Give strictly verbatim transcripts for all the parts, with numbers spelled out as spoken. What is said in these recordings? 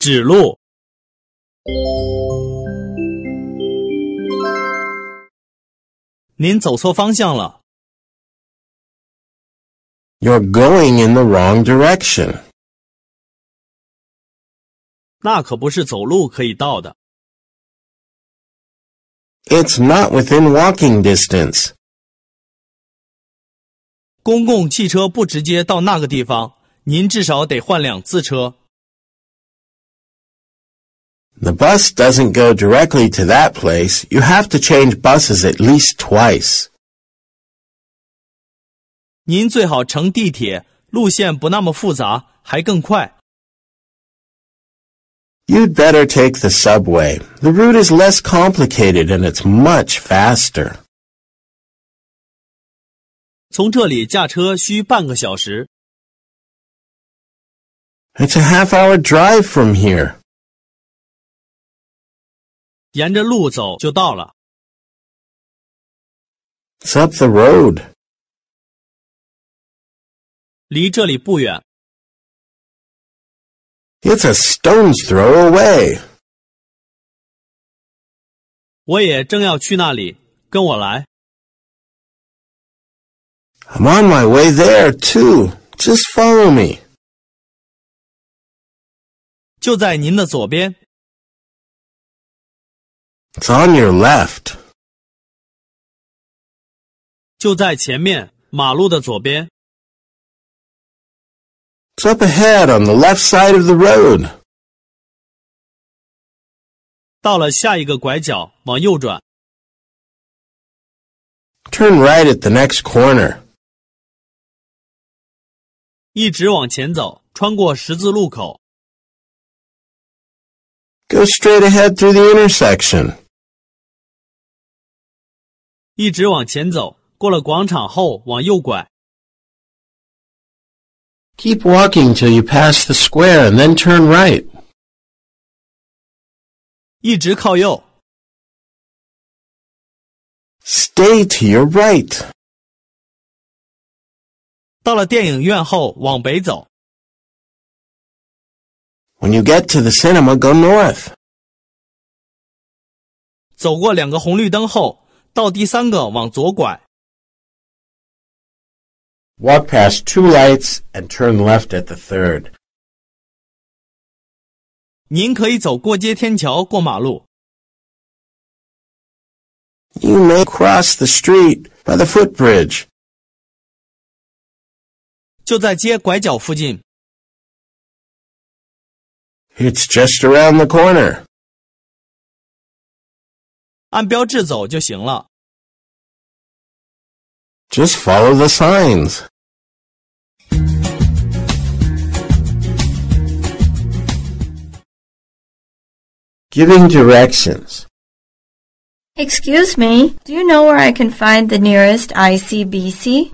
指路。您走错方向了。 You're going in the wrong direction. 那可不是走路可以到的。 It's not within walking distance. 公共汽车不直接到那个地方，您至少得换两次车。 The bus doesn't go directly to that place. You have to change buses at least twice. 您最好乘地铁，路线不那么复杂，还更快。 You'd better take the subway. The route is less complicated and it's much faster. 从这里驾车需半个小时。 It's a half-hour drive from here. 沿着路走就到了。 It's up the road. 离这里不远。 It's a stone's throw away. 我也正要去那里，跟我来。 I'm on my way there, too. Just follow me. 就在您的左边。 It's on your left. 就在前面，马路的左边。 It's up ahead on the left side of the road. 到了下一个拐角，往右转。 Turn right at the next corner. 一直往前走，穿过十字路口。 Go straight ahead through the intersection. 一直往前走，过了广场后往右拐。 Keep walking till you pass the square and then turn right. 一直靠右。 Stay to your right. 到了电影院后往北走。 When you get to the cinema, go north. 走过两个红绿灯后，到第三个往左拐。 Walk past two lights and turn left at the third. 您可以走过街天桥过马路。 You may cross the street by the footbridge. 就在街拐角附近。 It's just around the corner. 按标志走就行了。 Just follow the signs. Giving directions. Excuse me, do you know where I can find the nearest I C B C?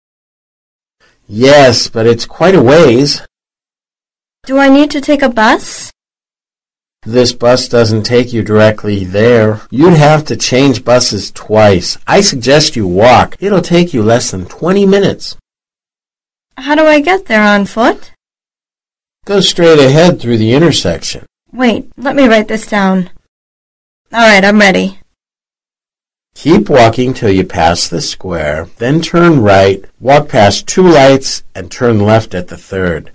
Yes, but it's quite a ways. Do I need to take a bus? This bus doesn't take you directly there. You'd have to change buses twice. I suggest you walk. It'll take you less than twenty minutes. How do I get there on foot? Go straight ahead through the intersection. Wait, let me write this down. All right, I'm ready. Keep walking till you pass the square, then turn right, walk past two lights, and turn left at the third.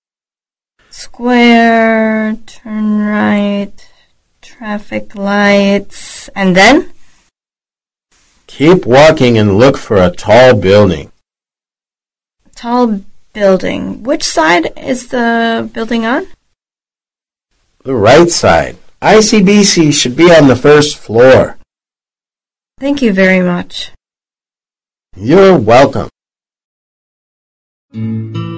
Square, turn right, traffic lights, and then? Keep walking and look for a tall building. Tall building. Which side is the building on? The right side. I C B C should be on the first floor. Thank you very much. You're welcome.